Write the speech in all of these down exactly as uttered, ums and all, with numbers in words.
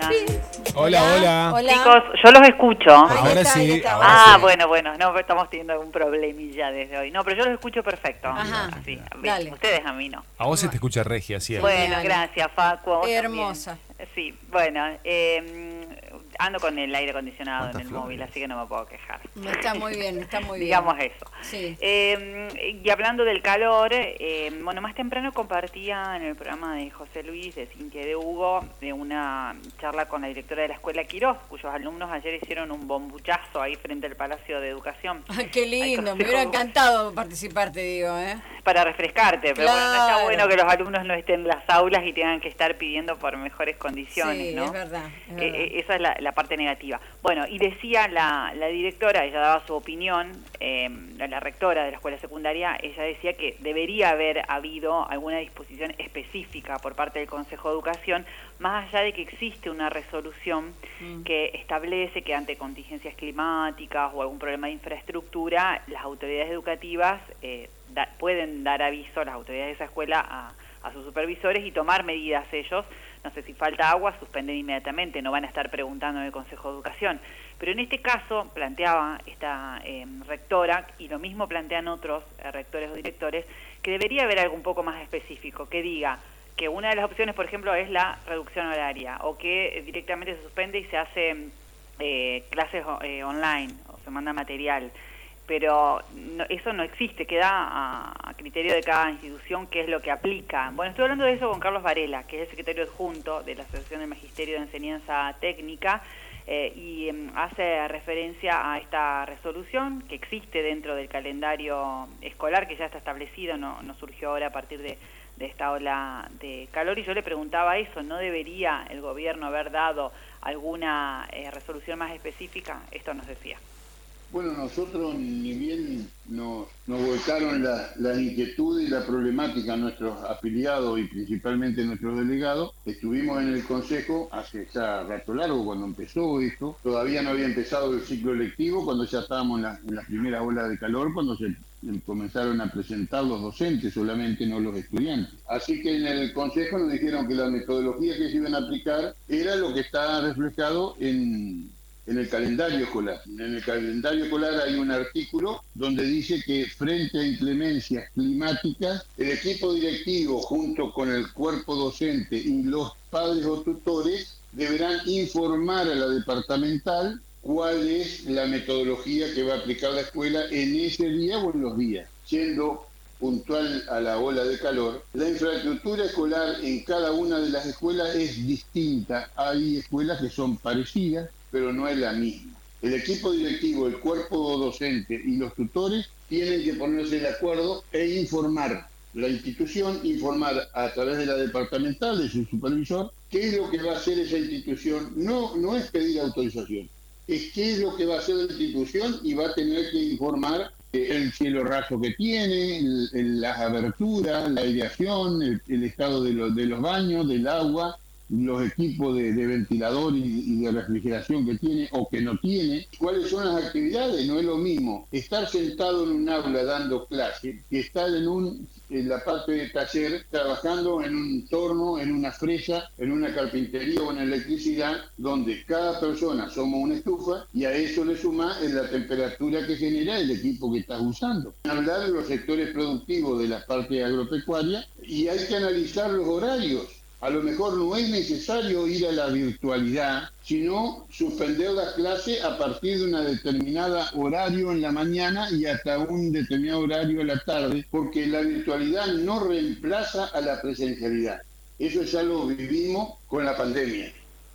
Hola, hola. Hola. Chicos, yo los escucho. Ahora Ahí está, sí. ahí está. ahora Ah, sí. bueno, bueno, no, estamos teniendo algún problemilla desde hoy. No, pero yo los escucho perfecto. Ajá. Así, a mí, Dale. ustedes a mí no. A vos se te escucha regia, sí. Bueno, Genial. gracias, Facu. a vos Hermosa. también. Sí, bueno, eh, ando con el aire acondicionado en ¿Cuántas el móvil, flores? así que no me puedo quejar. Está muy bien, está muy bien. Digamos eso. Sí. Eh, y hablando del calor, eh, bueno, más temprano compartía en el programa de José Luis, de Cintia y de Hugo, de una charla con la directora de la escuela Quirós, cuyos alumnos ayer hicieron un bombuchazo ahí frente al Palacio de Educación. Ay, qué lindo, Al me hubiera consejo- encantado participar, te digo, ¿eh? Para refrescarte, pero bueno, no está Claro. bueno que los alumnos no estén en las aulas y tengan que estar pidiendo por mejores condiciones, Sí, ¿no? es verdad, es Eh, verdad. eh, esa es la, la parte negativa. Bueno, y decía la, la directora, ella daba su opinión, eh, la, la rectora de la escuela secundaria, ella decía que debería haber habido alguna disposición específica por parte del Consejo de Educación, más allá de que existe una resolución Mm. que establece que ante contingencias climáticas o algún problema de infraestructura, las autoridades educativas eh, da, pueden dar aviso a las autoridades de esa escuela a, a sus supervisores y tomar medidas ellos. No sé, si falta agua, suspender inmediatamente, no van a estar preguntando en el Consejo de Educación. Pero en este caso, planteaba esta eh, rectora, y lo mismo plantean otros eh, rectores o directores, que debería haber algo un poco más específico, que diga que una de las opciones, por ejemplo, es la reducción horaria, o que eh, directamente se suspende y se hace eh, clases eh, online, o se manda material. Pero no, eso no existe, queda a, a criterio de cada institución qué es lo que aplica. Bueno, estoy hablando de eso con Carlos Varela, que es el secretario adjunto de la Asociación del Magisterio de Enseñanza Técnica, eh, y eh, hace referencia a esta resolución que existe dentro del calendario escolar, que ya está establecido, no, no surgió ahora a partir de, de esta ola de calor, y yo le preguntaba eso, ¿no debería el gobierno haber dado alguna eh, resolución más específica? Esto nos decía. Bueno, nosotros ni bien nos, nos volcaron la, la inquietud y la problemática a nuestros afiliados y principalmente nuestros delegados, estuvimos en el Consejo hace ya rato largo cuando empezó esto, todavía no había empezado el ciclo lectivo, cuando ya estábamos en la, en la primera ola de calor, cuando se comenzaron a presentar los docentes solamente, no los estudiantes. Así que en el Consejo nos dijeron que la metodología que se iban a aplicar era lo que está reflejado en... en el calendario escolar. En el calendario escolar hay un artículo donde dice que frente a inclemencias climáticas, el equipo directivo junto con el cuerpo docente y los padres o tutores deberán informar a la departamental cuál es la metodología que va a aplicar la escuela en ese día o en los días, siendo puntual a la ola de calor. La infraestructura escolar en cada una de las escuelas es distinta. Hay escuelas que son parecidas, pero no es la misma. El equipo directivo, el cuerpo docente y los tutores tienen que ponerse de acuerdo e informar. La institución, informar a través de la departamental, de su supervisor, qué es lo que va a hacer esa institución. No, no es pedir autorización, es qué es lo que va a hacer la institución y va a tener que informar el cielo raso que tiene, el, el, las aberturas, la aireación, el, el estado de los, de los baños, del agua, los equipos de, de ventilador y, y de refrigeración que tiene o que no tiene, cuáles son las actividades. No es lo mismo estar sentado en un aula dando clase que estar en, un, en la parte de taller trabajando en un torno, en una fresa, en una carpintería o en electricidad, donde cada persona somos una estufa y a eso le suma la temperatura que genera el equipo que estás usando. Hablar de los sectores productivos de la parte agropecuaria y hay que analizar los horarios. A lo mejor no es necesario ir a la virtualidad, sino suspender las clases a partir de una determinada horario en la mañana y hasta un determinado horario en la tarde, porque la virtualidad no reemplaza a la presencialidad. Eso ya lo vivimos con la pandemia.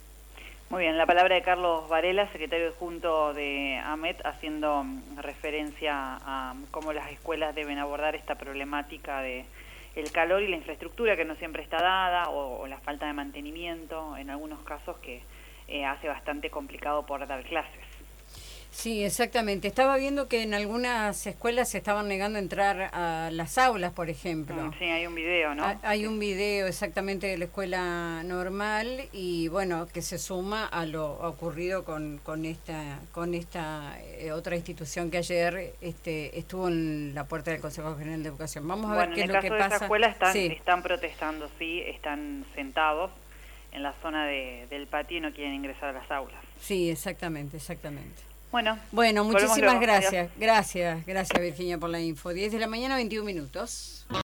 Muy bien, la palabra de Carlos Varela, secretario adjunto de AMET, haciendo referencia a cómo las escuelas deben abordar esta problemática de el calor y la infraestructura que no siempre está dada, o, o la falta de mantenimiento, en algunos casos que eh, hace bastante complicado poder dar clases. Sí, exactamente. Estaba viendo que en algunas escuelas se estaban negando a entrar a las aulas, por ejemplo. Sí, hay un video, ¿no? Ha, hay un video exactamente de la escuela normal y bueno, que se suma a lo ocurrido con, con esta con esta eh, otra institución que ayer este, estuvo en la puerta del Consejo General de Educación. Vamos a bueno, ver qué es lo que pasa. En el caso de esa escuela están, sí. están protestando, sí, están sentados. en la zona de, del patio y no quieren ingresar a las aulas. Sí, exactamente, exactamente. Bueno, bueno, muchísimas luego. gracias. Adiós. Gracias, gracias Virginia por la info. diez de la mañana, veintiún minutos.